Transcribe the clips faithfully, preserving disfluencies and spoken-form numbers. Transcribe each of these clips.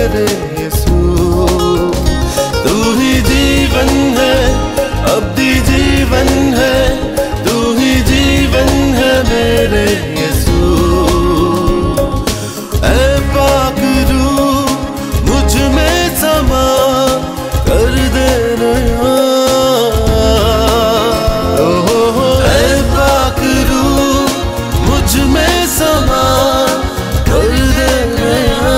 मेरे यीशु। तू ही जीवन है, अब्दी जीवन है, तू ही जीवन है मेरे यीशु। ऐ पाक रूह मुझ में समा कर दे नया। ऐ पाक रूह मुझ में समा कर दे नया।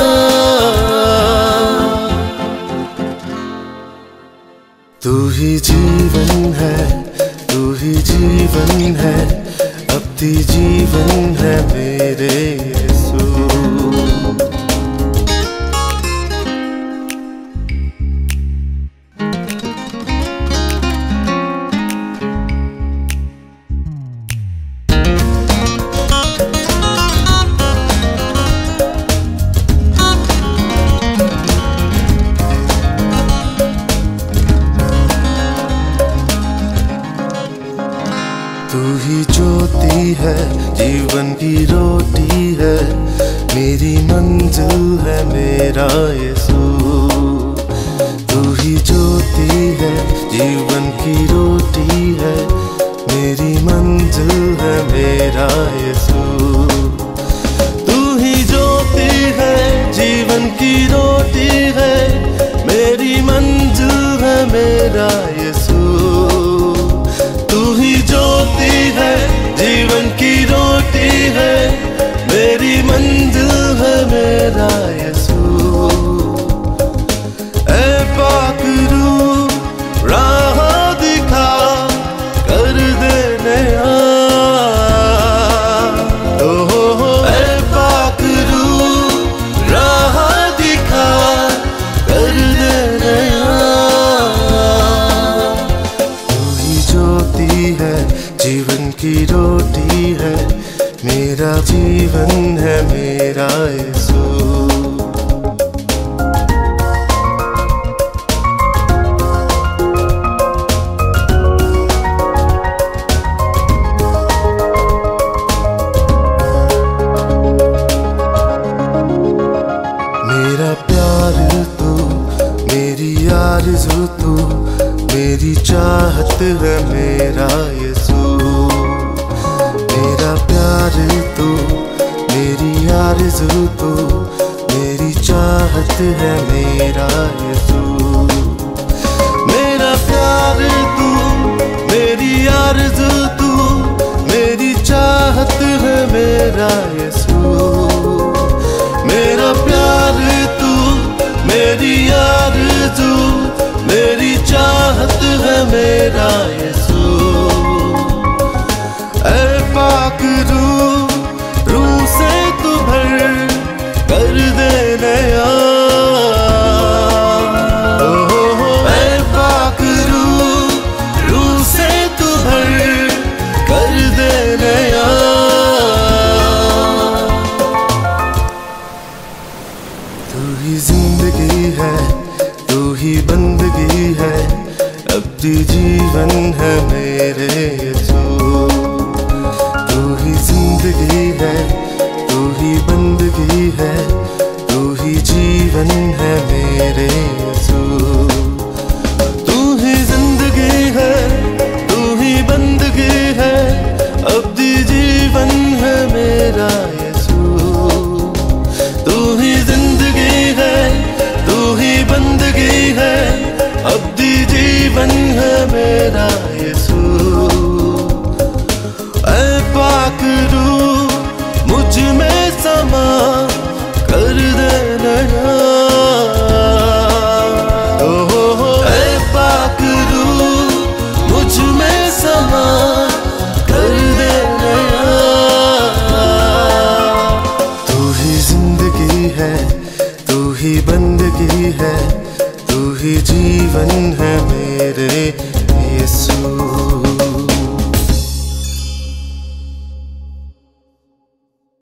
तू ही जीवन है, तू ही जीवन है, अब्दी जीवन है मेरे यीशु। तू ही ज्योति है, जीवन की रोटी है, मेरी मंजिल है मेरा यीशु। तू ही ज्योति है, जीवन की रोटी है, मेरी मंजिल है मेरा यीशु। तू ही ज्योति है, जीवन की रोटी है, मेरी मंजिल है मेरा यीशु। तू ही ज्योति है, जीवन की रोटी है, मेरी मंजिल है मेरा यीशु। ऐ पाक रूह राह दिखा कर दे नया। ऐ पाक रूह राह दिखा कर दे नया। तू ही ज्योति है, जीवन की रोटी है, मेरा जीवन है मेरा यीशु। मेरा प्यार तू, मेरी आरज़ू तू, मेरी चाहत है मेरा यीशु। मेरा प्यार तू, मेरी आरज़ू तू, मेरी चाहत है मेरा यीशु। मेरा प्यार तू, मेरी आरज़ू तू, मेरी चाहत है मेरा यीशु। मेरा प्यार तू, मेरी आरज़ू, मेरी चाहत है मेरा यीशु। ऐ पाक रूह, रूह से तू भर कर दे नया। ऐ पाक रूह, रूह से तू भर कर दे नया। तू ही जिंदगी है, तू ही बंदगी है, अब्दी जीवन है मेरे यीशु। तू ही जिंदगी है, तू ही बंदगी है, तू ही जीवन है मेरे यीशु। तू ही जिंदगी है, तू ही बंदगी है, अब्दी जीवन है मेरा यीशु। तू ही जिंदगी है, तू ही बंदगी है, अब्दी जीवन है मेरा यीशु। ऐ पाक रूह मुझ में समा कर दे नया। ऐ पाक रूह मुझ में समा कर दे नया। तू ही जिंदगी है, तू ही बंदगी है, तू ही जीवन है मेरे